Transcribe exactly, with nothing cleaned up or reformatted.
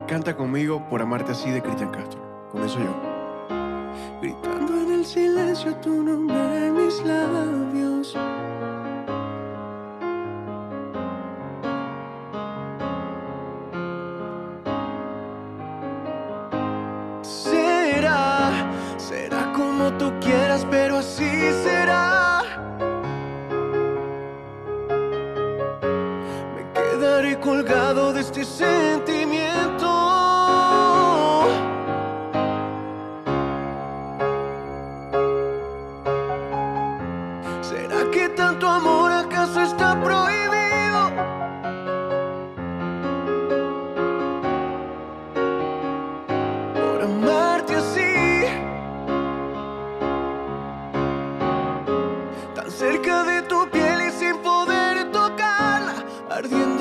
Canta conmigo Por amarte así de Cristian Castro. Comienzo yo. Gritando en el silencio tu nombre en mis labios. Será, será como tú quieras, pero así será. Me quedaré colgado de este sentimiento. ¿Será que tanto amor acaso está prohibido? Por amarte así, tan cerca de tu piel y sin poder tocarla, ardiendo